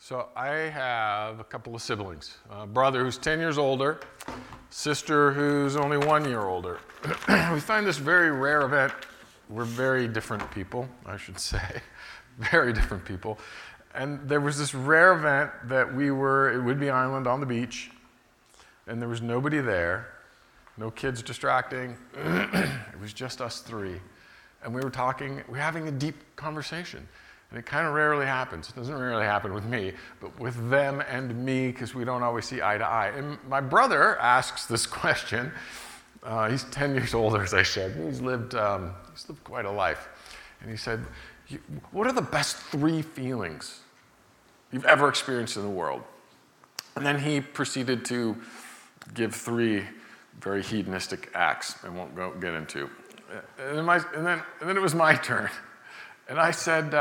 So I have a couple of siblings. A brother who's 10 years older, sister who's only 1 year older. We find this very rare event. We're very different people, I should say. Very different people. And there was this rare event that we were at Whidbey Island on the beach, and there was nobody there, no kids distracting. It was just us three. And we were having a deep conversation. And it kind of rarely happens. It doesn't rarely happen with me, but with them and me, because we don't always see eye to eye. And my brother asks this question. He's 10 years older, as I said. He's lived quite a life. And he said, what are the best 3 feelings you've ever experienced in the world? And then he proceeded to give 3 very hedonistic acts I won't get into. And then it was my turn. And I said,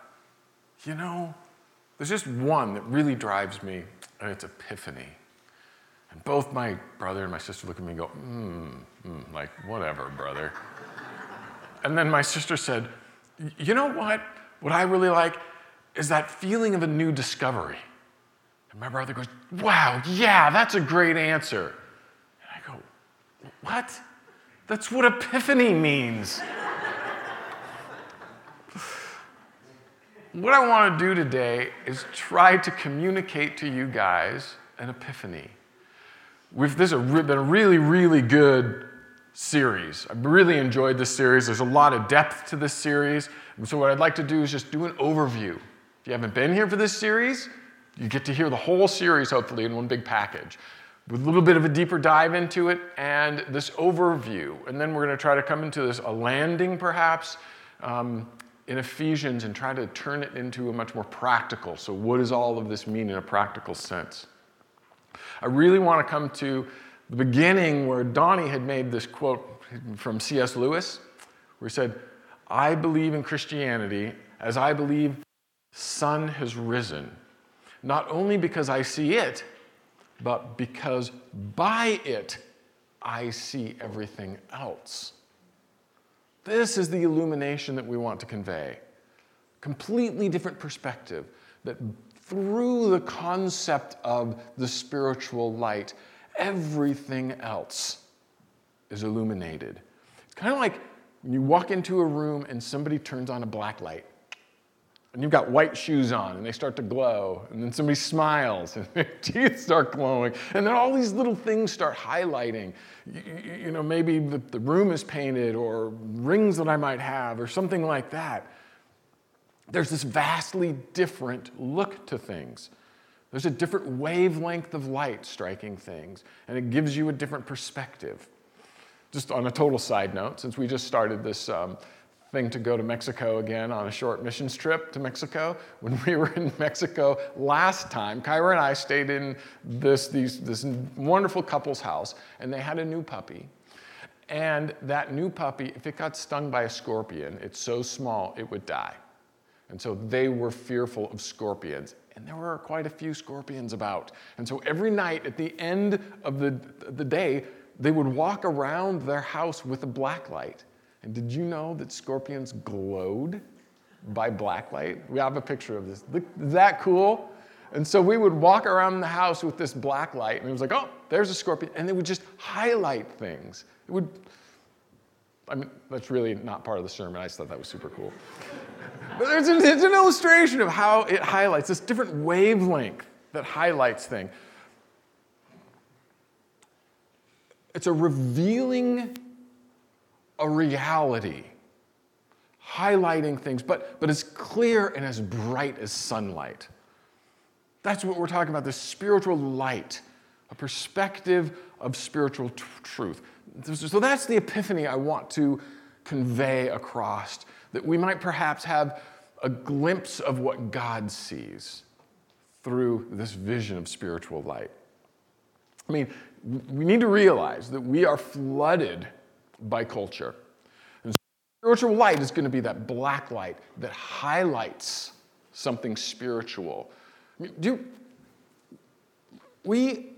there's just one that really drives me, and it's epiphany. And both my brother and my sister look at me and go, like, whatever, brother. And then my sister said, you know what? What I really like is that feeling of a new discovery. And my brother goes, wow, yeah, that's a great answer. And I go, what? That's what epiphany means. What I want to do today is try to communicate to you guys an epiphany. This has been a really, really good series. I've really enjoyed this series. There's a lot of depth to this series. And so what I'd like to do is just do an overview. If you haven't been here for this series, you get to hear the whole series, hopefully, in one big package, with a little bit of a deeper dive into it and this overview. And then we're going to try to come into a landing, perhaps, in Ephesians, and try to turn it into a much more practical. So what does all of this mean in a practical sense? I really want to come to the beginning where Donnie had made this quote from C.S. Lewis, where he said, I believe in Christianity as I believe the sun has risen, not only because I see it, but because by it I see everything else. This is the illumination that we want to convey. Completely different perspective, that through the concept of the spiritual light, everything else is illuminated. It's kind of like when you walk into a room and somebody turns on a black light, and you've got white shoes on, and they start to glow, and then somebody smiles, and their teeth start glowing, and then all these little things start highlighting. Maybe the room is painted, or rings that I might have, or something like that. There's this vastly different look to things. There's a different wavelength of light striking things, and it gives you a different perspective. Just on a total side note, since we just started this thing to go to Mexico again on a short missions trip to Mexico. When we were in Mexico last time, Kyra and I stayed in this wonderful couple's house, and they had a new puppy. And that new puppy, if it got stung by a scorpion, it's so small it would die. And so they were fearful of scorpions. And there were quite a few scorpions about. And so every night at the end of the day, they would walk around their house with a black light. And did you know that scorpions glowed by blacklight? We have a picture of this. Look, is that cool? And so we would walk around the house with this black light, and it was like, oh, there's a scorpion. And they would just highlight things. That's really not part of the sermon. I just thought that was super cool. But it's an illustration of how it highlights this different wavelength that highlights things. It's a revealing a reality, highlighting things, but as clear and as bright as sunlight. That's what we're talking about, this spiritual light, a perspective of spiritual truth. So that's the epiphany I want to convey across, that we might perhaps have a glimpse of what God sees through this vision of spiritual light. We need to realize that we are flooded by culture. And spiritual light is going to be that black light that highlights something spiritual. We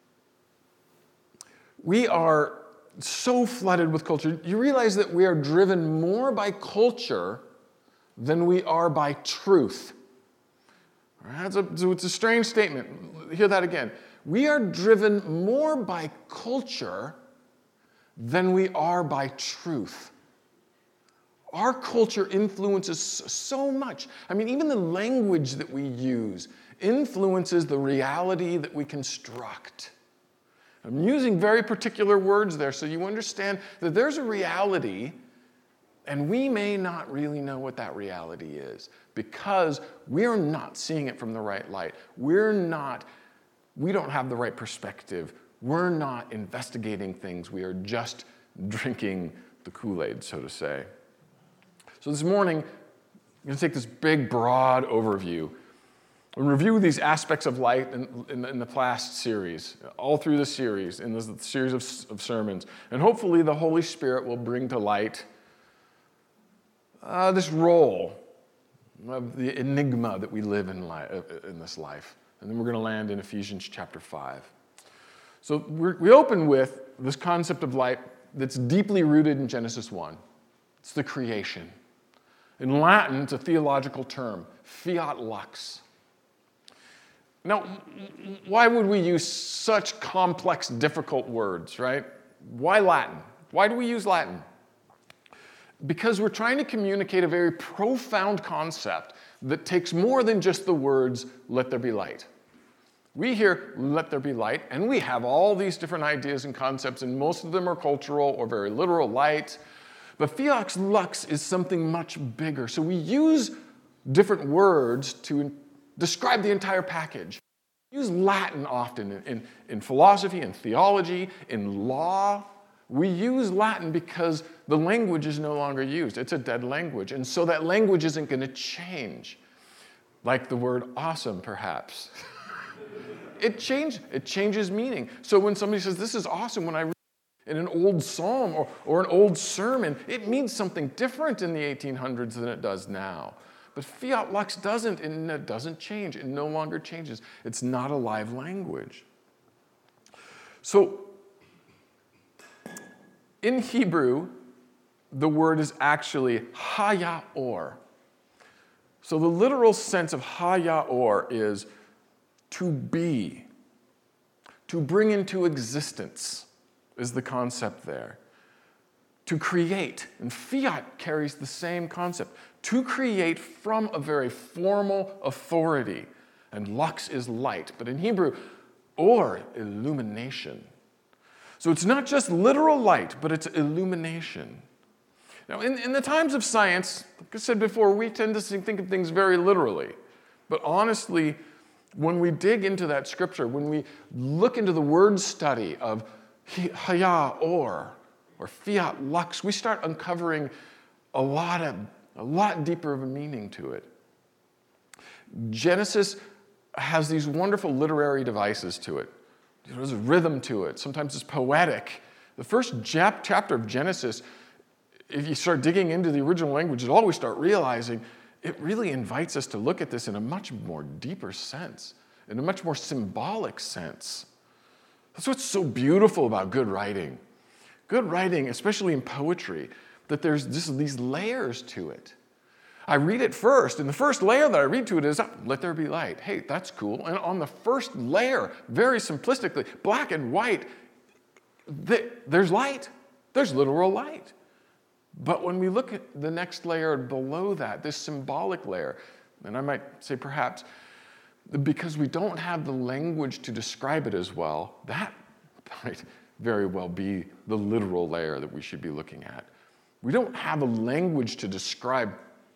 are so flooded with culture. You realize that we are driven more by culture than we are by truth. It's a strange statement. Hear that again. We are driven more by culture than we are by truth. Our culture influences so much. I mean, even the language that we use influences the reality that we construct. I'm using very particular words there so you understand that there's a reality, and we may not really know what that reality is because we're not seeing it from the right light. We don't have the right perspective. We're not investigating things. We are just drinking the Kool-Aid, so to say. So this morning, I'm going to take this big, broad overview and review these aspects of light in the past series, all through the series, in this series of sermons. And hopefully the Holy Spirit will bring to light this role of the enigma that we live in this life. And then we're going to land in Ephesians chapter 5. So we open with this concept of light that's deeply rooted in Genesis 1. It's the creation. In Latin, it's a theological term, fiat lux. Now, why would we use such complex, difficult words, right? Why Latin? Why do we use Latin? Because we're trying to communicate a very profound concept that takes more than just the words, let there be light. We hear, let there be light, and we have all these different ideas and concepts, and most of them are cultural or very literal, light. But fiat lux is something much bigger. So we use different words to describe the entire package. We use Latin often in philosophy, in theology, in law. We use Latin because the language is no longer used. It's a dead language. And so that language isn't going to change. Like the word awesome, perhaps. It changes meaning. So when somebody says, this is awesome, when I read in an old psalm or an old sermon, it means something different in the 1800s than it does now. But fiat lux doesn't, and it doesn't change. It no longer changes. It's not a live language. So in Hebrew, the word is actually hayaor. So the literal sense of hayaor is to be, to bring into existence is the concept there. To create, and fiat carries the same concept. To create from a very formal authority, and lux is light, but in Hebrew, or illumination. So it's not just literal light, but it's illumination. Now, in the times of science, like I said before, we tend to think of things very literally. But honestly, when we dig into that scripture, when we look into the word study of haya or fiat lux, we start uncovering a lot deeper of a meaning to it. Genesis has these wonderful literary devices to it. There's a rhythm to it. Sometimes it's poetic. The first chapter of Genesis, if you start digging into the original language, you'll always start realizing it really invites us to look at this in a much more deeper sense, in a much more symbolic sense. That's what's so beautiful about good writing. Good writing, especially in poetry, that there's just these layers to it. I read it first, and the first layer that I read to it is, let there be light. Hey, that's cool. And on the first layer, very simplistically, black and white, there's light. There's literal light. But when we look at the next layer below that, this symbolic layer, and I might say perhaps, because we don't have the language to describe it as well, that might very well be the literal layer that we should be looking at. We don't have a language to describe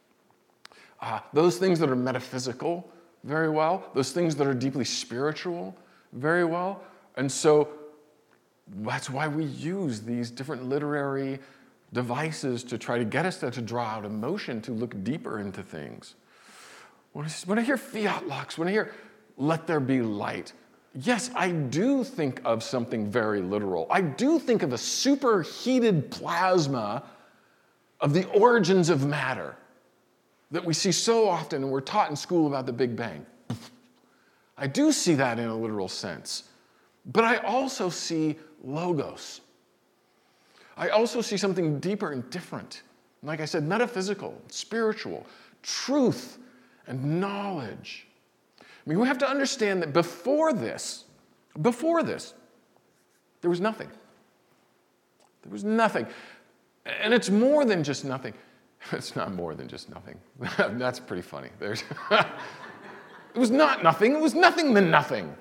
those things that are metaphysical very well, those things that are deeply spiritual very well. And so that's why we use these different literary devices to try to get us to draw out emotion, to look deeper into things. When I hear fiat lux, when I hear let there be light, yes, I do think of something very literal. I do think of a superheated plasma of the origins of matter that we see so often and we're taught in school about the Big Bang. I do see that in a literal sense. But I also see logos. I also see something deeper and different. Like I said, metaphysical, spiritual, truth, and knowledge. I mean, we have to understand that before this, there was nothing. There was nothing. And it's more than just nothing. It's not more than just nothing. That's pretty funny. It was not nothing. It was nothing than nothing.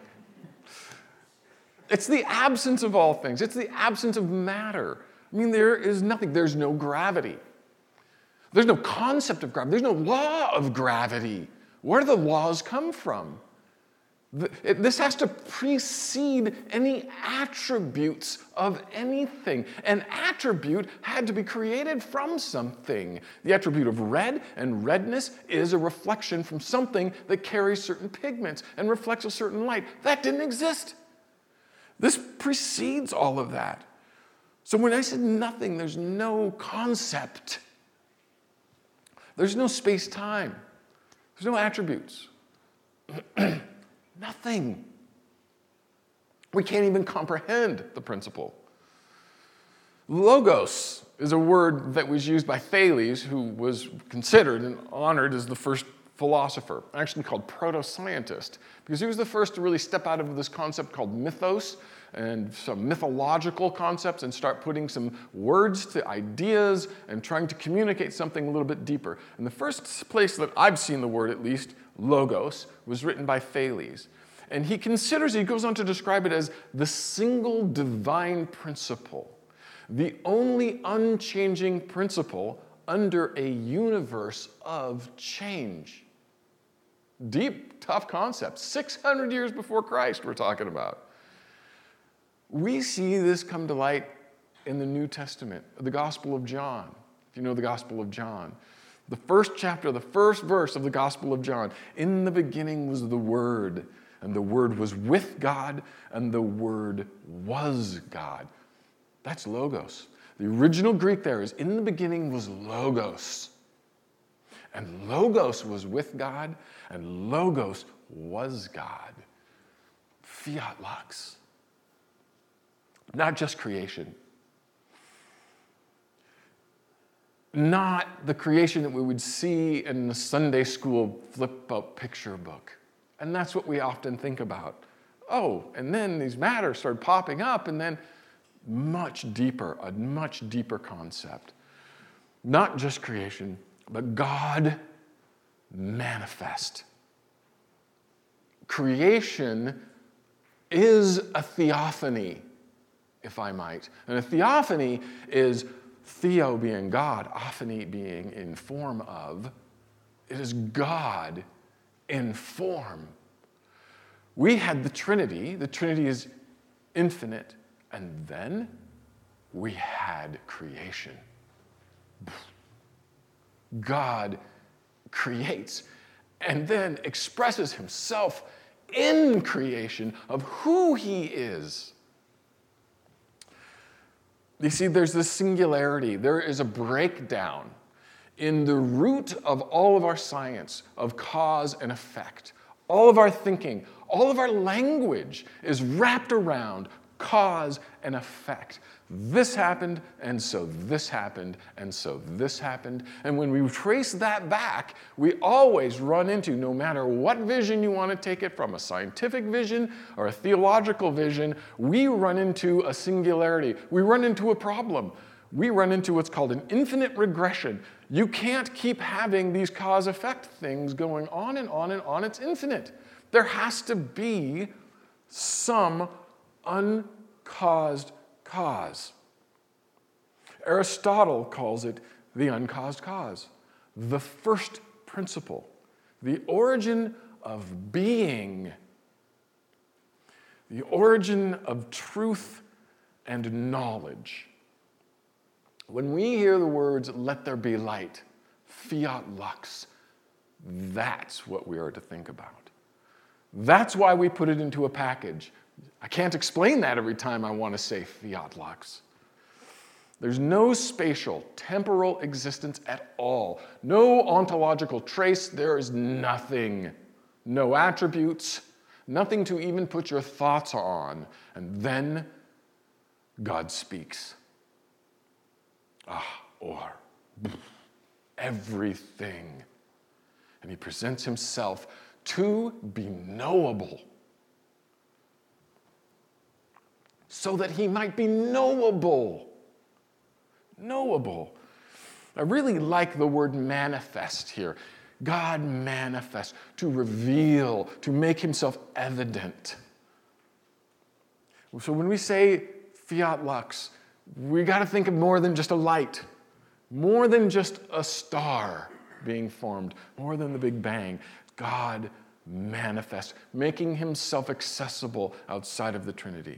It's the absence of all things. It's the absence of matter. I mean, there is nothing. There's no gravity. There's no concept of gravity. There's no law of gravity. Where do the laws come from? This has to precede any attributes of anything. An attribute had to be created from something. The attribute of red and redness is a reflection from something that carries certain pigments and reflects a certain light. That didn't exist. This precedes all of that. So when I said nothing, there's no concept. There's no space-time. There's no attributes. Nothing. We can't even comprehend the principle. Logos is a word that was used by Thales, who was considered and honored as the first philosopher, actually called proto-scientist, because he was the first to really step out of this concept called mythos and some mythological concepts and start putting some words to ideas and trying to communicate something a little bit deeper. And the first place that I've seen the word, at least, logos, was written by Thales. And he goes on to describe it as the single divine principle, the only unchanging principle under a universe of change. Deep, tough concept. 600 years before Christ we're talking about. We see this come to light in the New Testament, the Gospel of John. If you know the Gospel of John. The first chapter, the first verse of the Gospel of John. In the beginning was the Word, and the Word was with God, and the Word was God. That's logos. The original Greek there is, in the beginning was logos. And logos was with God, and logos was God. Fiat lux. Not just creation. Not the creation that we would see in the Sunday school flip-out picture book. And that's what we often think about. Oh, and then these matters started popping up, and then a much deeper concept. Not just creation, but God manifest. Creation is a theophany, if I might. And a theophany is theo being God, ophany being in form of. It is God in form. We had the Trinity. The Trinity is infinite. And then we had creation. God creates and then expresses himself in creation of who he is. You see, there's this singularity. There is a breakdown in the root of all of our science of cause and effect. All of our thinking, all of our language is wrapped around cause and effect. This happened, and so this happened, and so this happened. And when we trace that back, we always run into, no matter what vision you want to take it from, a scientific vision or a theological vision, we run into a singularity. We run into a problem. We run into what's called an infinite regression. You can't keep having these cause-effect things going on and on and on. It's infinite. There has to be some uncaused cause. Aristotle calls it the uncaused cause, the first principle, the origin of being, the origin of truth and knowledge. When we hear the words, "let there be light," fiat lux, that's what we are to think about. That's why we put it into a package. I can't explain that every time I want to say fiat lux. There's no spatial, temporal existence at all. No ontological trace. There is nothing. No attributes. Nothing to even put your thoughts on. And then God speaks. Everything. And he presents himself to be knowable, so that he might be knowable. Knowable. I really like the word manifest here. God manifests, to reveal, to make himself evident. So when we say fiat lux, we got to think of more than just a light, more than just a star being formed, more than the Big Bang. God manifests, making himself accessible outside of the Trinity.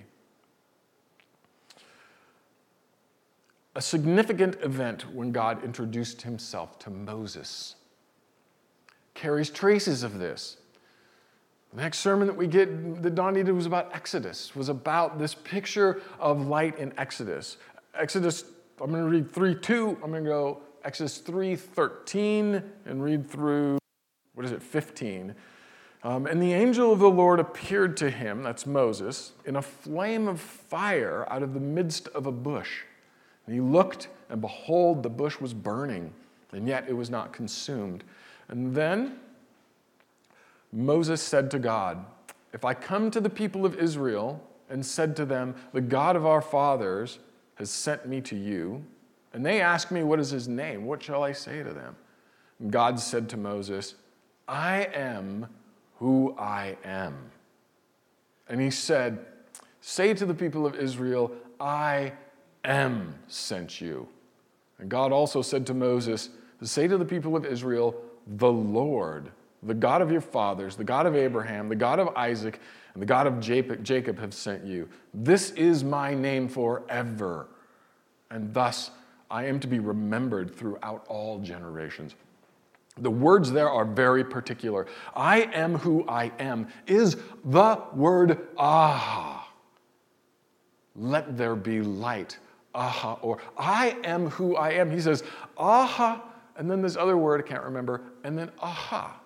A significant event when God introduced himself to Moses carries traces of this. The next sermon that we get, that Donnie did, was about Exodus, was about this picture of light in Exodus. Exodus, I'm going to read 3:2. I'm going to go Exodus 3:13 and read through, 15. And the angel of the Lord appeared to him, that's Moses, in a flame of fire out of the midst of a bush. And he looked, and behold, the bush was burning, and yet it was not consumed. And then Moses said to God, if I come to the people of Israel and said to them, the God of our fathers has sent me to you, and they ask me, what is his name? What shall I say to them? And God said to Moses, I am who I am. And he said, say to the people of Israel, I am sent you. And God also said to Moses, say to the people of Israel, the Lord, the God of your fathers, the God of Abraham, the God of Isaac, and the God of Jacob have sent you. This is my name forever, and thus I am to be remembered throughout all generations. The words there are very particular. I am who I am is the word aha. Let there be light. Aha, or I am who I am. He says, aha, and then this other word I can't remember, and then aha.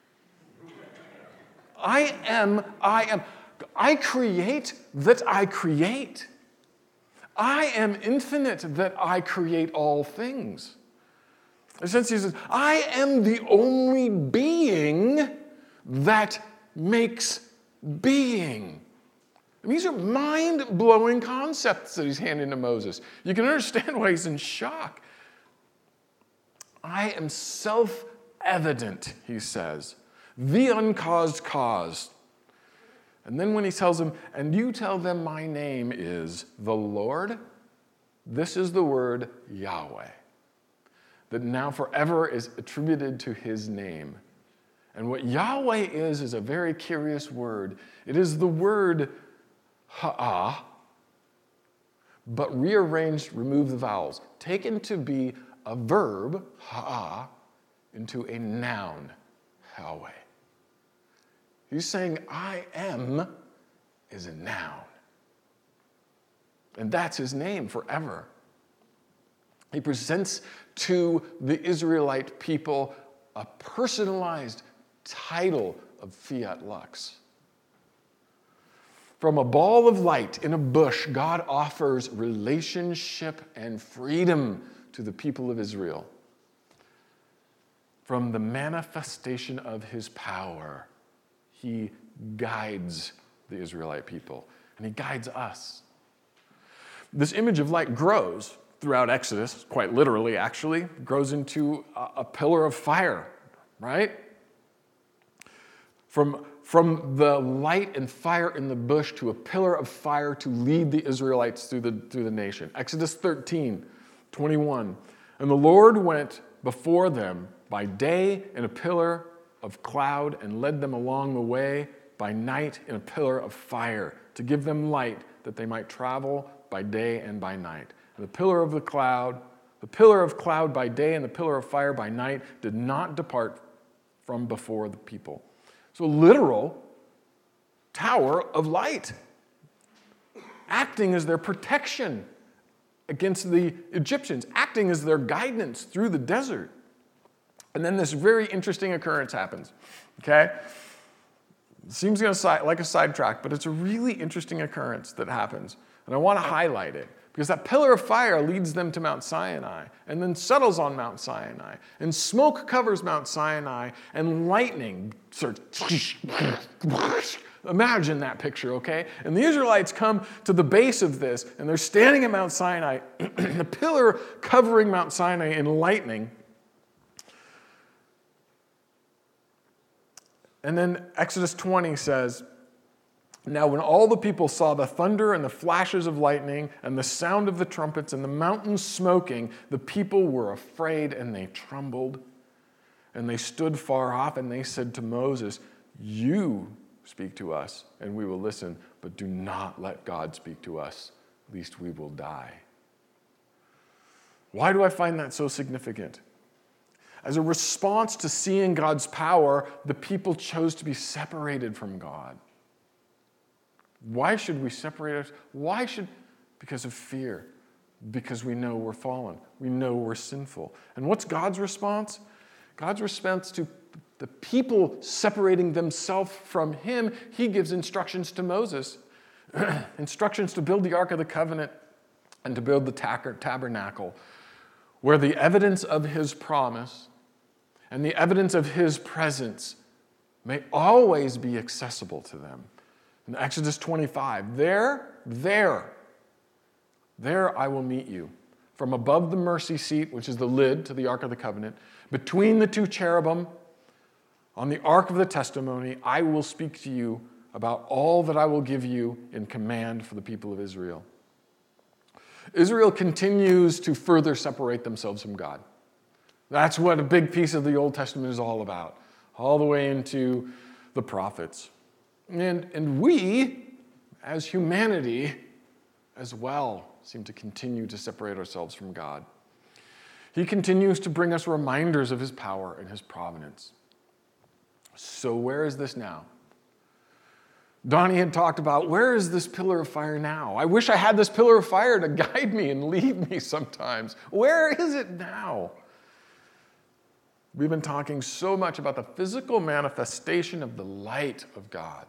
I am. I create that I create. I am infinite that I create all things. In a sense, he says, I am the only being that makes being. And these are mind-blowing concepts that he's handing to Moses. You can understand why he's in shock. I am self-evident, he says, the uncaused cause. And then when he tells them, and you tell them my name is the Lord, this is the word Yahweh, that now forever is attributed to his name. And what Yahweh is a very curious word. It is the word ha'ah, but rearranged, remove the vowels, taken to be a verb, ha'ah, into a noun, Yahweh. He's saying, I am is a noun. And that's his name forever. He presents to the Israelite people a personalized title of fiat lux. From a ball of light in a bush, God offers relationship and freedom to the people of Israel. From the manifestation of his power, he guides the Israelite people, and he guides us. This image of light grows throughout Exodus, quite literally actually, grows into a pillar of fire, right? From the light and fire in the bush to a pillar of fire to lead the Israelites through the nation. Exodus 13:21. And the Lord went before them by day in a pillar of cloud and led them along the way by night in a pillar of fire to give them light that they might travel by day and by night. And the pillar of cloud by day and the pillar of fire by night did not depart from before the people. So a literal tower of light, acting as their protection against the Egyptians, acting as their guidance through the desert. And then this very interesting occurrence happens, okay? It seems like a sidetrack, but it's a really interesting occurrence that happens. And I want to highlight it Because that pillar of fire leads them to Mount Sinai and then settles on Mount Sinai. And smoke covers Mount Sinai and lightning starts. Imagine that picture, okay? And the Israelites come to the base of this and they're standing at Mount Sinai, the pillar covering Mount Sinai in lightning. And then Exodus 20 says, "Now when all the people saw the thunder and the flashes of lightning and the sound of the trumpets and the mountains smoking, the people were afraid and they trembled. And they stood far off and they said to Moses, 'You speak to us and we will listen, but do not let God speak to us, lest we will die.'" Why do I find that so significant? As a response to seeing God's power, the people chose to be separated from God. Why should we separate us? Because of fear. Because we know we're fallen. We know we're sinful. And what's God's response? God's response to the people separating themselves from him, he gives instructions to Moses. Instructions to build the Ark of the Covenant and to build the tabernacle, where the evidence of his promise and the evidence of his presence may always be accessible to them. In Exodus 25, there I will meet you. From above the mercy seat, which is the lid to the Ark of the Covenant, between the two cherubim, on the Ark of the Testimony, I will speak to you about all that I will give you in command for the people of Israel. Israel continues to further separate themselves from God. That's what a big piece of the Old Testament is all about, all the way into the prophets. And we, as humanity, as well, seem to continue to separate ourselves from God. He continues to bring us reminders of his power and his providence. So where is this now? Donnie had talked about, where is this pillar of fire now? I wish I had this pillar of fire to guide me and lead me sometimes. Where is it now? We've been talking so much about the physical manifestation of the light of God.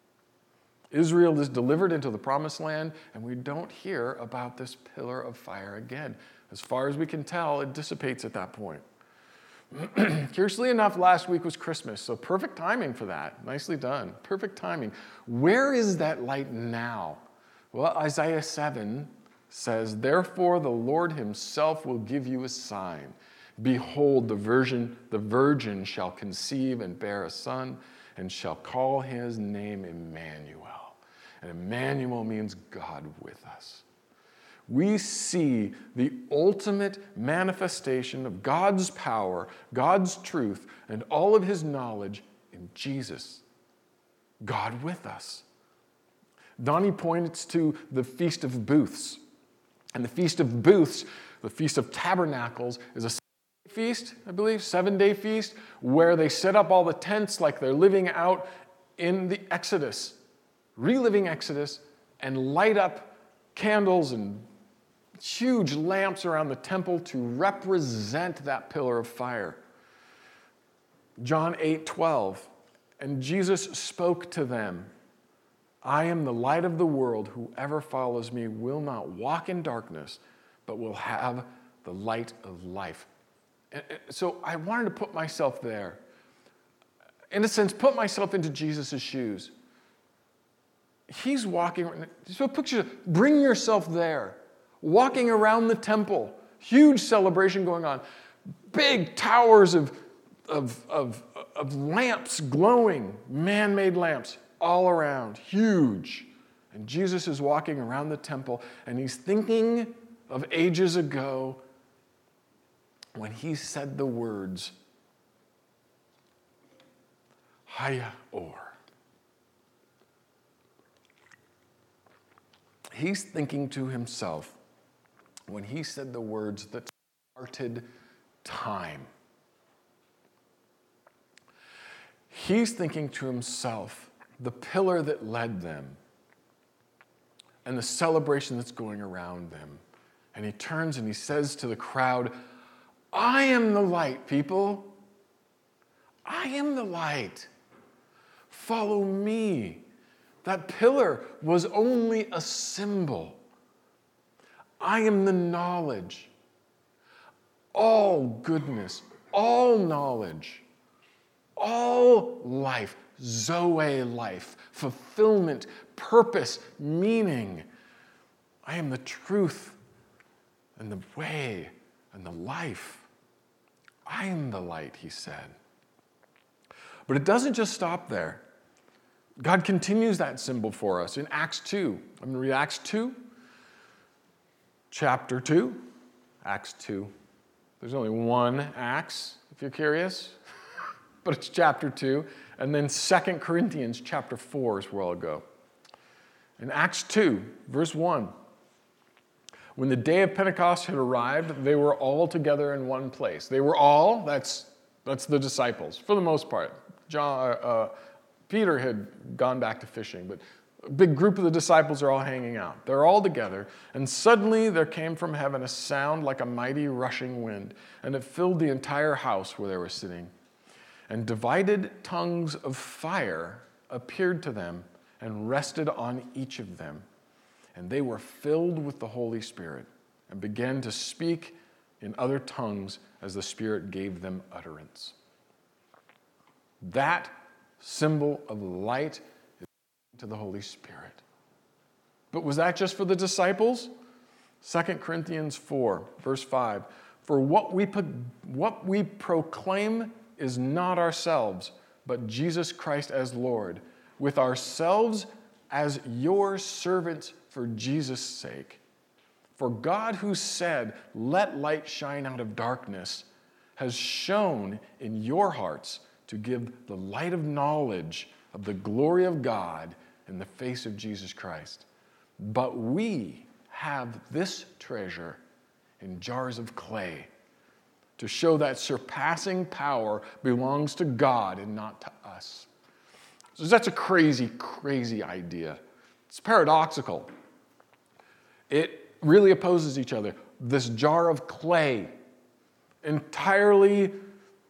Israel is delivered into the promised land, and we don't hear about this pillar of fire again. As far as we can tell, it dissipates at that point. Curiously enough, last week was Christmas, so perfect timing for that. Nicely done. Perfect timing. Where is that light now? Well, Isaiah 7 says, "Therefore the Lord himself will give you a sign. Behold, the virgin shall conceive and bear a son, and shall call his name Emmanuel." And Emmanuel means God with us. We see the ultimate manifestation of God's power, God's truth, and all of his knowledge in Jesus. God with us. Donnie points to the Feast of Booths. And the Feast of Booths, the Feast of Tabernacles, is a feast, I believe, 7-day feast, where they set up all the tents like they're living out in the Exodus, reliving Exodus, and light up candles and huge lamps around the temple to represent that pillar of fire. John 8:12, "And Jesus spoke to them, 'I am the light of the world. Whoever follows me will not walk in darkness, but will have the light of life.'" So I wanted to put myself there. In a sense, put myself into Jesus' shoes. He's walking, so picture, bring yourself there. Walking around the temple, huge celebration going on, big towers of lamps glowing, man-made lamps all around, huge. And Jesus is walking around the temple, and he's thinking of ages ago when he said the words, Haya Or. He's thinking to himself when he said the words that started time. He's thinking to himself the pillar that led them and the celebration that's going around them. And he turns and he says to the crowd, "I am the light, people. I am the light. Follow me." That pillar was only a symbol. I am the knowledge, all goodness, all knowledge, all life, Zoe life, fulfillment, purpose, meaning. I am the truth and the way and the life. I am the light, he said. But it doesn't just stop there. God continues that symbol for us in Acts 2. I'm going to read Acts 2, chapter 2, Acts 2. There's only one Acts, if you're curious, but it's chapter 2. And then 2 Corinthians chapter 4 is where I'll go. In Acts 2, verse 1, when the day of Pentecost had arrived, they were all together in one place. They were all, that's the disciples, for the most part. Peter had gone back to fishing, but a big group of the disciples are all hanging out. They're all together, and suddenly there came from heaven a sound like a mighty rushing wind, and it filled the entire house where they were sitting. And divided tongues of fire appeared to them and rested on each of them. And they were filled with the Holy Spirit and began to speak in other tongues as the Spirit gave them utterance. That symbol of light is to the Holy Spirit. But was that just for the disciples? 2 Corinthians 4, verse 5. For what we proclaim is not ourselves, but Jesus Christ as Lord, with ourselves as your servants for Jesus' sake. For God, who said, "Let light shine out of darkness," has shone in your hearts to give the light of knowledge of the glory of God in the face of Jesus Christ. But we have this treasure in jars of clay to show that surpassing power belongs to God and not to us. So that's a crazy, crazy idea. It's paradoxical. It really opposes each other. This jar of clay, entirely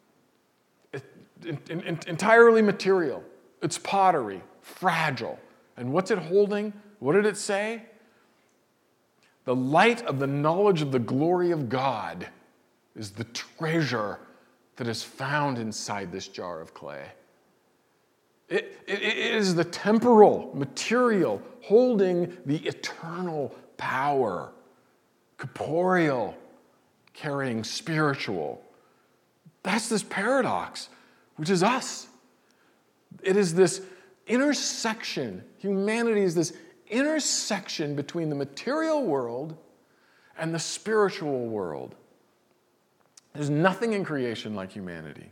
material. It's pottery, fragile. And what's it holding? What did it say? The light of the knowledge of the glory of God is the treasure that is found inside this jar of clay. It is the temporal material holding the eternal power, corporeal, carrying spiritual. That's this paradox, which is us. It is this intersection. Humanity is this intersection between the material world and the spiritual world. There's nothing in creation like humanity.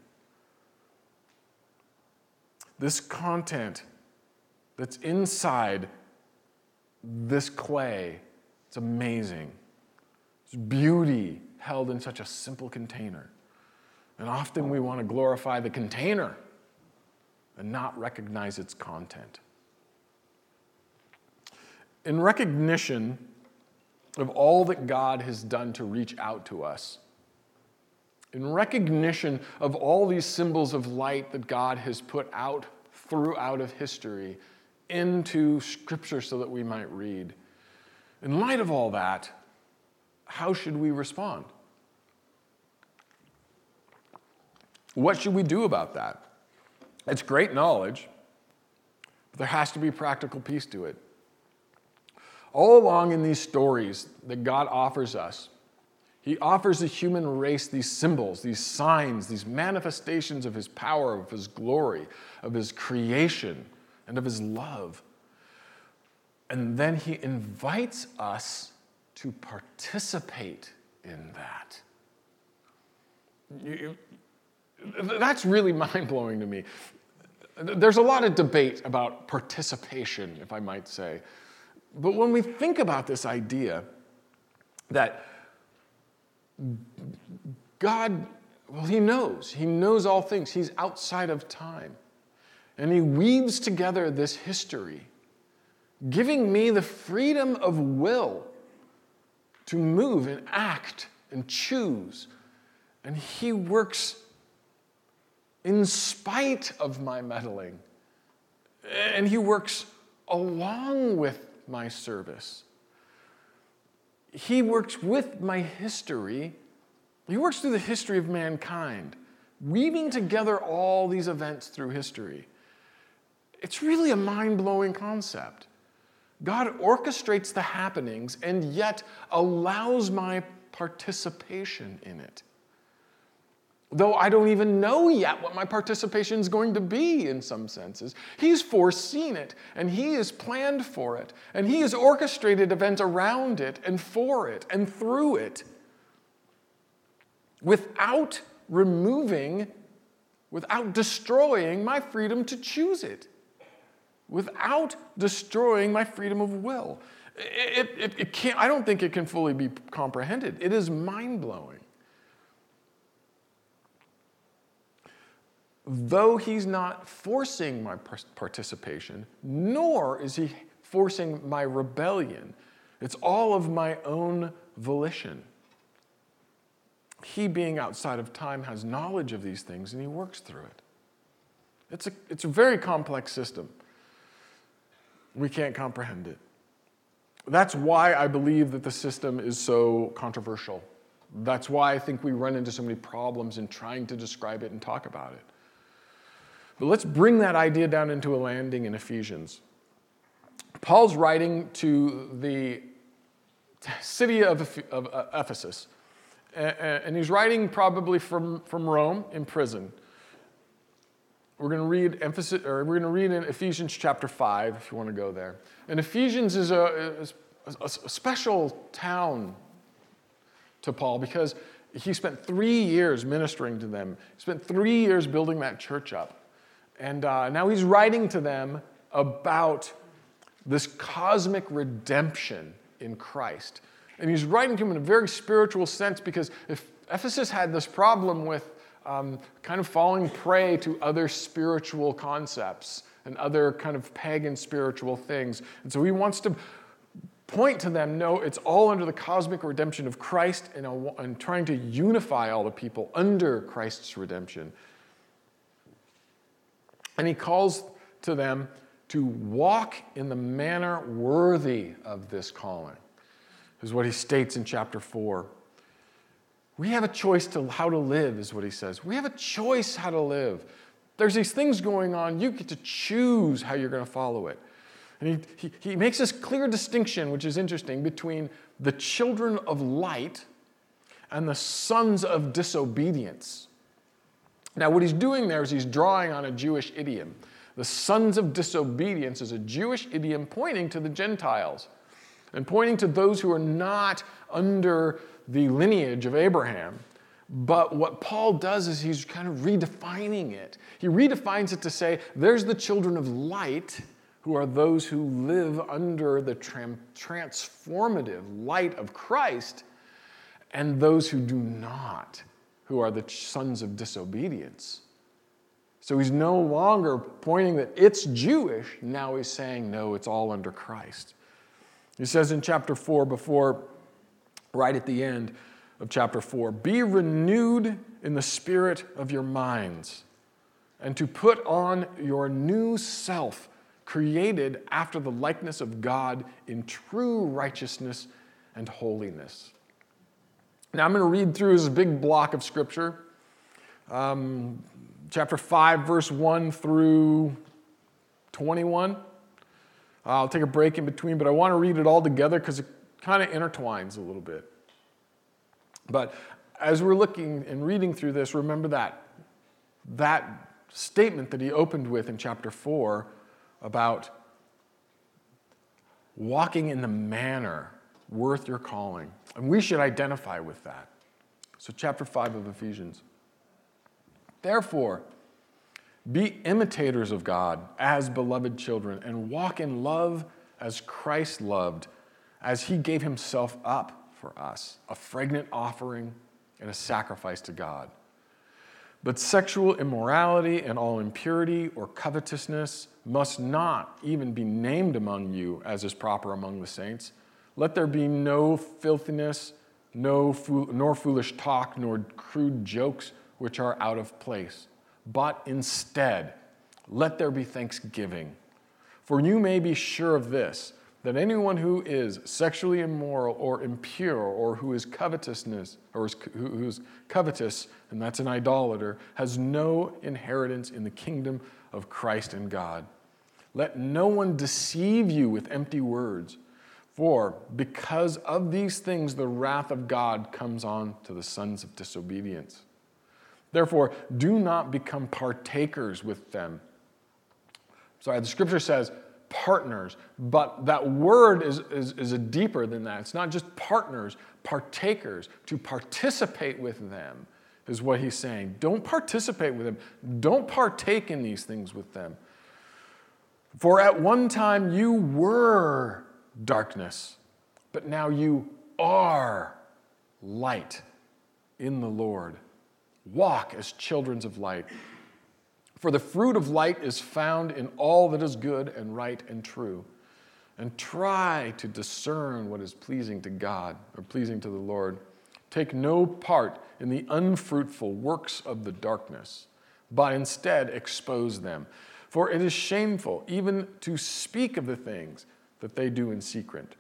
This content that's inside this clay, it's amazing. It's beauty held in such a simple container. And often we want to glorify the container and not recognize its content. In recognition of all that God has done to reach out to us, in recognition of all these symbols of light that God has put out throughout of history into Scripture so that we might read, in light of all that, how should we respond? What should we do about that? It's great knowledge, but there has to be a practical piece to it. All along in these stories that God offers us, He offers the human race these symbols, these signs, these manifestations of His power, of His glory, of His creation, and of His love. And then He invites us to participate in that. That's really mind-blowing to me. There's a lot of debate about participation, if I might say. But when we think about this idea that God, well, He knows all things. He's outside of time. And He weaves together this history, giving me the freedom of will to move and act and choose. And He works in spite of my meddling. And He works along with my service. he works with my history. He works through the history of mankind, weaving together all these events through history. It's really a mind-blowing concept. God orchestrates the happenings and yet allows my participation in it. Though I don't even know yet what my participation is going to be in some senses. He's foreseen it, and he has planned for it, and he has orchestrated events around it and for it and through it without destroying my freedom to choose it, without destroying my freedom of will. It can't, I don't think it can fully be comprehended. It is mind-blowing. Though he's not forcing my participation, nor is he forcing my rebellion. It's all of my own volition. He, being outside of time, has knowledge of these things, and he works through it. It's a very complex system. We can't comprehend it. That's why I believe that the system is so controversial. That's why I think we run into so many problems in trying to describe it and talk about it. But let's bring that idea down into a landing in Ephesians. Paul's writing to the city of Ephesus, and he's writing probably from Rome in prison. We're going to read in Ephesians chapter 5, if you want to go there. And Ephesians is a special town to Paul because he spent 3 years ministering to them. He spent 3 years building that church up. And now he's writing to them about this cosmic redemption in Christ. And he's writing to them in a very spiritual sense because if Ephesus had this problem with kind of falling prey to other spiritual concepts and other kind of pagan spiritual things. And so he wants to point to them, no, it's all under the cosmic redemption of Christ and trying to unify all the people under Christ's redemption. And he calls to them to walk in the manner worthy of this calling, is what he states in chapter 4. We have a choice to how to live, is what he says. We have a choice how to live. There's these things going on. You get to choose how you're going to follow it. And he makes this clear distinction, which is interesting, between the children of light and the sons of disobedience. Now, what he's doing there is he's drawing on a Jewish idiom. The sons of disobedience is a Jewish idiom pointing to the Gentiles and pointing to those who are not under the lineage of Abraham. But what Paul does is he's kind of redefining it. He redefines it to say there's the children of light who are those who live under the transformative light of Christ, and those who do not, who are the sons of disobedience. So he's no longer pointing that it's Jewish. Now he's saying, no, it's all under Christ. He says in chapter 4, right at the end of chapter 4, be renewed in the spirit of your minds, and to put on your new self, created after the likeness of God in true righteousness and holiness. Now I'm going to read through this big block of scripture, chapter 5, verse 1 through 21. I'll take a break in between, but I want to read it all together because it kind of intertwines a little bit. But as we're looking and reading through this, remember that statement that he opened with in chapter 4 about walking in the manner worth your calling. And we should identify with that. So chapter 5 of Ephesians. Therefore, be imitators of God as beloved children, and walk in love as Christ loved, as he gave himself up for us, a fragrant offering and a sacrifice to God. But sexual immorality and all impurity or covetousness must not even be named among you as is proper among the saints. Let there be no filthiness, nor foolish talk, nor crude jokes which are out of place. But instead, let there be thanksgiving. For you may be sure of this, that anyone who is sexually immoral or impure or who is covetousness or who's covetous, and that's an idolater, has no inheritance in the kingdom of Christ and God. Let no one deceive you with empty words, for because of these things the wrath of God comes on to the sons of disobedience. Therefore, do not become partakers with them. Sorry, the scripture says partners, but that word is a deeper than that. It's not just partners, partakers. To participate with them is what he's saying. Don't participate with them. Don't partake in these things with them. For at one time you were darkness, but now you are light in the Lord. Walk as children of light. For the fruit of light is found in all that is good and right and true. And try to discern what is pleasing to God or pleasing to the Lord. Take no part in the unfruitful works of the darkness, but instead expose them. For it is shameful even to speak of the things that they do in secret.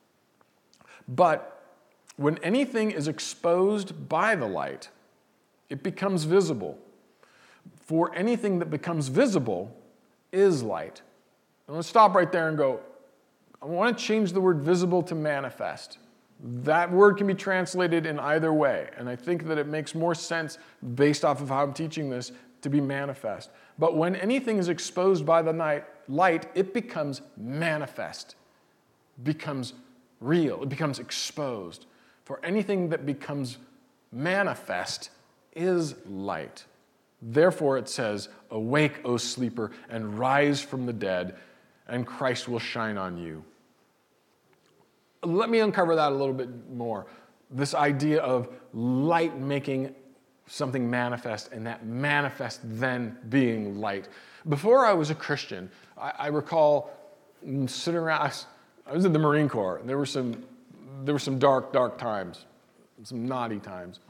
But when anything is exposed by the light, it becomes visible. For anything that becomes visible is light. I'm going to stop right there and go, I want to change the word visible to manifest. That word can be translated in either way, and I think that it makes more sense based off of how I'm teaching this to be manifest. But when anything is exposed by the light, it becomes manifest, becomes real, it becomes exposed. For anything that becomes manifest is light. Therefore it says, awake, O sleeper, and rise from the dead, and Christ will shine on you. Let me uncover that a little bit more. This idea of light making something manifest, and that manifest then being light. Before I was a Christian, I recall sitting around, I was in the Marine Corps, and there were some dark times, some naughty times.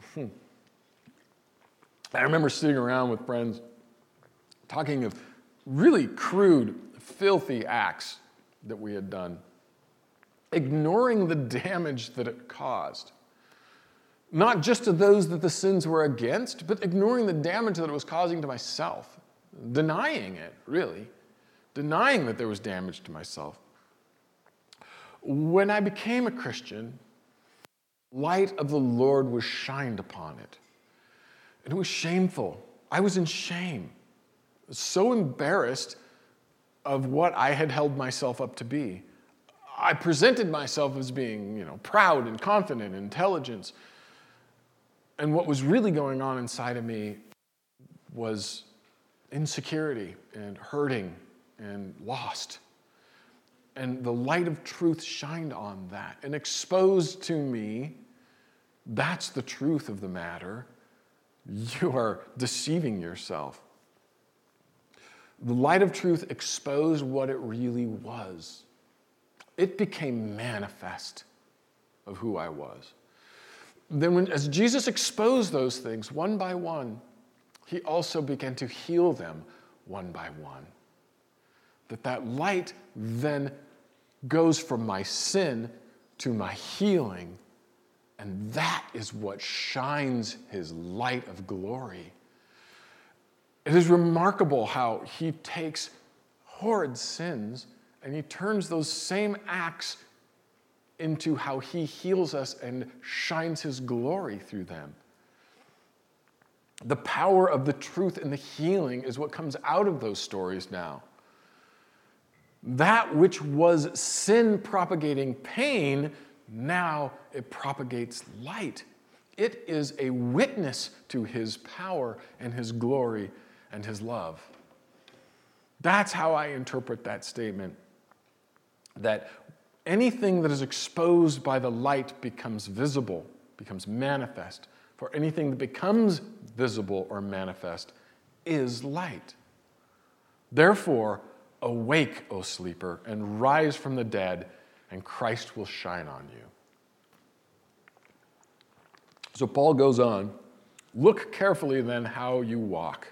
I remember sitting around with friends talking of really crude, filthy acts that we had done, ignoring the damage that it caused. Not just to those that the sins were against, but ignoring the damage that it was causing to myself. Denying it, really. Denying that there was damage to myself. When I became a Christian, light of the Lord was shined upon it. And it was shameful. I was in shame. So embarrassed of what I had held myself up to be. I presented myself as being, proud and confident and intelligent. And what was really going on inside of me was insecurity and hurting and lost. And the light of truth shined on that and exposed to me, that's the truth of the matter. You are deceiving yourself. The light of truth exposed what it really was. It became manifest of who I was. Then as Jesus exposed those things one by one, he also began to heal them one by one. That light then goes from my sin to my healing. And that is what shines his light of glory. It is remarkable how he takes horrid sins and he turns those same acts into how he heals us and shines his glory through them. The power of the truth and the healing is what comes out of those stories now. That which was sin propagating pain, now it propagates light. It is a witness to his power and his glory and his love. That's how I interpret that statement, that anything that is exposed by the light becomes visible, becomes manifest. For anything that becomes visible or manifest is light. Therefore, awake, O sleeper, and rise from the dead, and Christ will shine on you. So Paul goes on, look carefully then how you walk,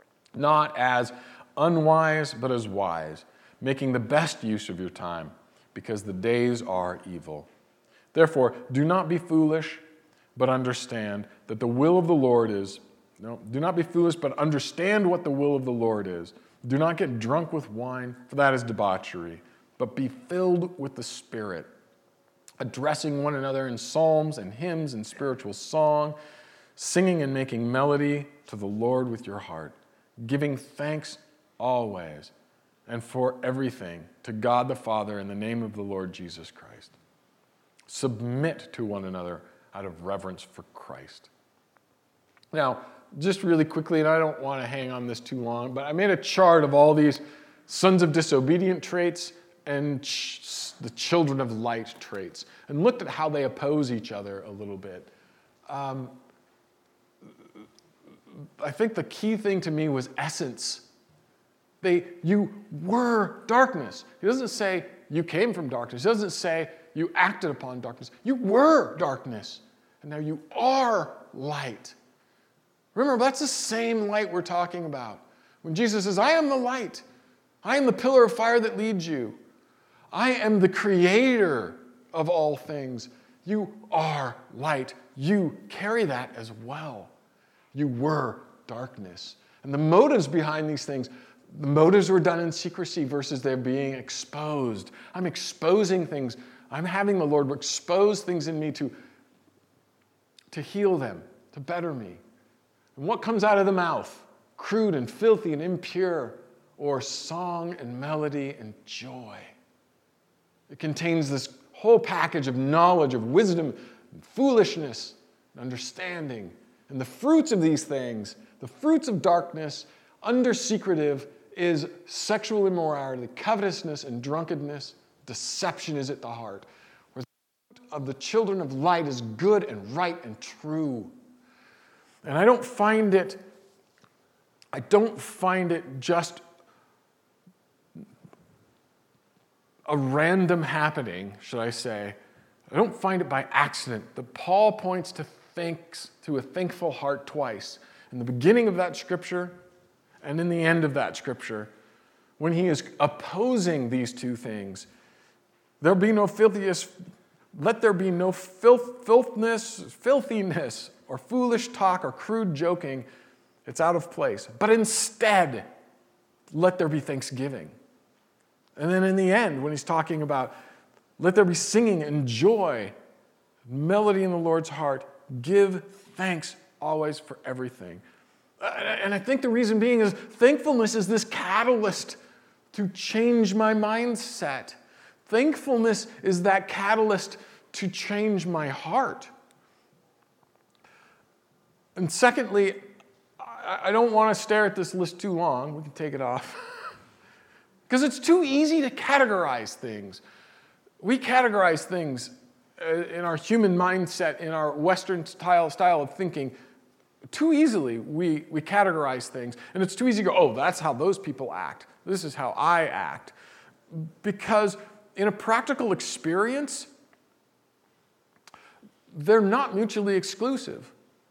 not as unwise, but as wise, making the best use of your time, because the days are evil. Therefore, do not be foolish, but understand that the will of the Lord is... No, do not be foolish, but understand what the will of the Lord is. Do not get drunk with wine, for that is debauchery, but be filled with the Spirit, addressing one another in psalms and hymns and spiritual song, singing and making melody to the Lord with your heart, giving thanks always and for everything to God the Father in the name of the Lord Jesus Christ. Submit to one another out of reverence for Christ. Now, just really quickly, and I don't want to hang on this too long, but I made a chart of all these sons of disobedient traits and the children of light traits, and looked at how they oppose each other a little bit. I think the key thing to me was essence. You were darkness. He doesn't say you came from darkness. He doesn't say you acted upon darkness. You were darkness, and now you are light. Remember, that's the same light we're talking about. When Jesus says, I am the light. I am the pillar of fire that leads you. I am the creator of all things. You are light. You carry that as well. You were darkness. And the motives behind these things, the motives were done in secrecy versus they're being exposed. I'm exposing things. I'm having the Lord expose things in me to heal them, to better me. And what comes out of the mouth? Crude and filthy and impure, or song and melody and joy. It contains this whole package of knowledge, of wisdom, and foolishness, and understanding. And the fruits of these things, the fruits of darkness, under secretive, is sexual immorality, covetousness, and drunkenness. Deception is at the heart. Where the fruit of the children of light is good and right and true. And I don't find it just a random happening, should I say. I don't find it by accident that Paul points to a thankful heart twice. In the beginning of that scripture and in the end of that scripture, when he is opposing these two things. There'll be no filthiness, let there be no filthiness, or foolish talk, or crude joking. It's out of place. But instead, let there be thanksgiving. And then in the end, when he's talking about, let there be singing and joy, melody in the Lord's heart, give thanks always for everything. And I think the reason being is thankfulness is this catalyst to change my mindset. Thankfulness is that catalyst to change my heart. And secondly, I don't want to stare at this list too long. We can take it off. Because it's too easy to categorize things. We categorize things in our human mindset, in our Western style of thinking. Too easily we categorize things. And it's too easy to go, oh, that's how those people act. This is how I act. Because in a practical experience, they're not mutually exclusive.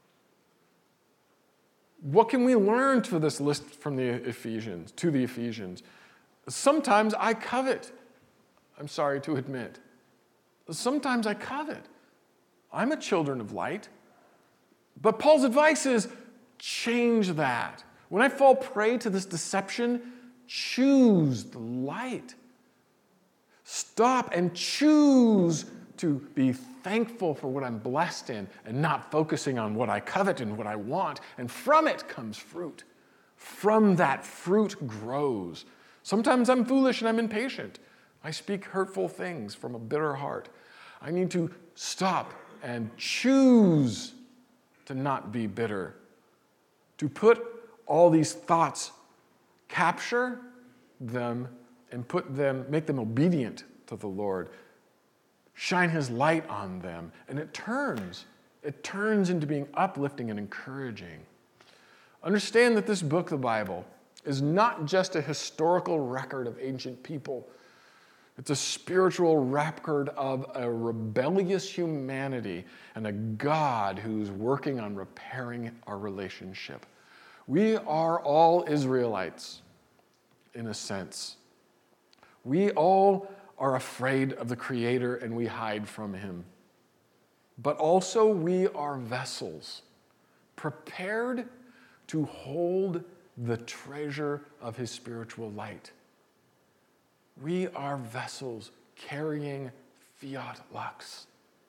What can we learn to this list from the Ephesians? Sometimes I covet. I'm sorry to admit. Sometimes I covet. I'm a children of light. But Paul's advice is change that. When I fall prey to this deception, choose the light. Stop and choose to be thankful for what I'm blessed in and not focusing on what I covet and what I want. And from it comes fruit. From that fruit grows. Sometimes I'm foolish and I'm impatient. I speak hurtful things from a bitter heart. I need to stop and choose to not be bitter. To put all these thoughts, capture them and make them obedient to the Lord. Shine his light on them, and it turns into being uplifting and encouraging. Understand that this book, the Bible, is not just a historical record of ancient people. It's a spiritual record of a rebellious humanity and a God who's working on repairing our relationship. We are all Israelites, in a sense. We all are afraid of the Creator and we hide from him. But also we are vessels prepared to hold the treasure of his spiritual light. We are vessels carrying fiat lux.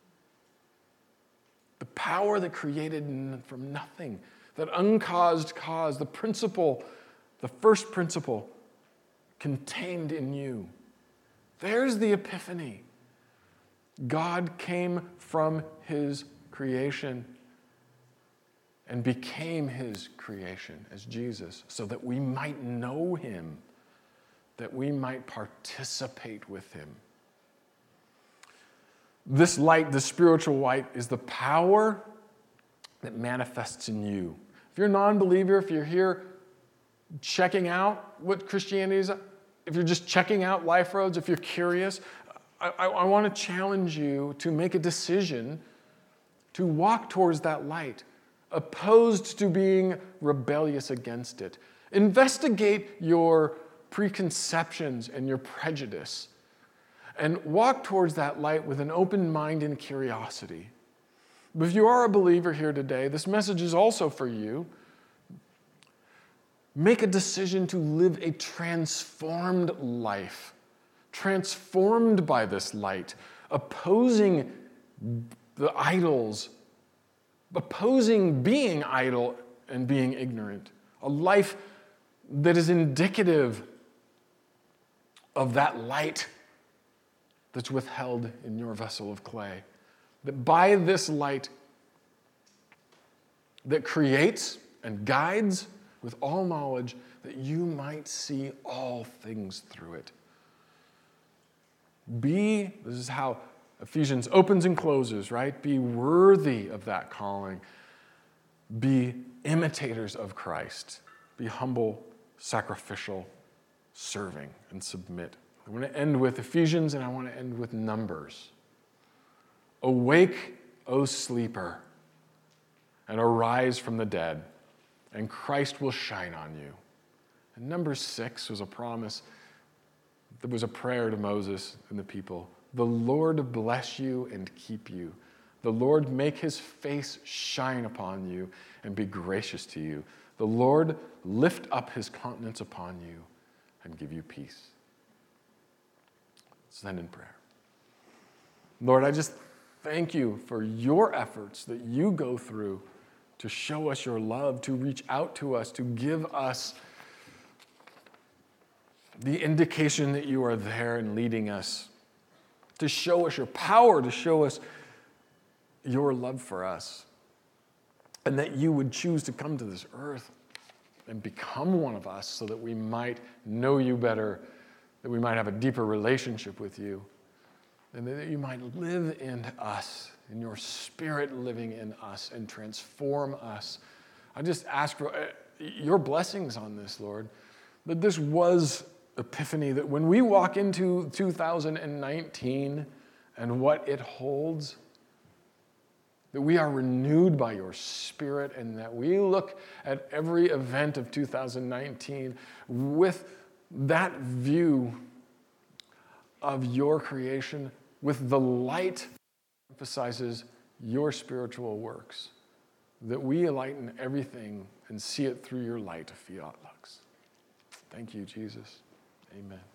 The power that created from nothing, that uncaused cause, the principle, the first principle contained in you. There's the epiphany. God came from his creation and became his creation as Jesus so that we might know him, that we might participate with him. This light, the spiritual light, is the power that manifests in you. If you're a non-believer, if you're here checking out what Christianity is, if you're just checking out Life Roads, if you're curious, I want to challenge you to make a decision to walk towards that light, opposed to being rebellious against it. Investigate your preconceptions and your prejudice, and walk towards that light with an open mind and curiosity. But if you are a believer here today, this message is also for you. Make a decision to live a transformed life, transformed by this light, opposing the idols, opposing being idle and being ignorant. A life that is indicative of that light that's withheld in your vessel of clay. That by this light that creates and guides with all knowledge, that you might see all things through it. This is how Ephesians opens and closes, right? Be worthy of that calling. Be imitators of Christ. Be humble, sacrificial, serving, and submit. I want to end with Ephesians, and I want to end with Numbers. Awake, O sleeper, and arise from the dead, and Christ will shine on you. And Numbers 6 was a promise. There was a prayer to Moses and the people. The Lord bless you and keep you. The Lord make his face shine upon you and be gracious to you. The Lord lift up his countenance upon you and give you peace. Let's end in prayer. Lord, I just thank you for your efforts that you go through to show us your love, to reach out to us, to give us the indication that you are there and leading us, to show us your power, to show us your love for us, and that you would choose to come to this earth and become one of us so that we might know you better, that we might have a deeper relationship with you, and that you might live in us, in your spirit living in us and transform us. I just ask for your blessings on this, Lord, that this was Epiphany, that when we walk into 2019 and what it holds, that we are renewed by your Spirit, and that we look at every event of 2019 with that view of your creation, with the light that emphasizes your spiritual works, that we enlighten everything and see it through your light of fiat lux. Thank you, Jesus. Amen.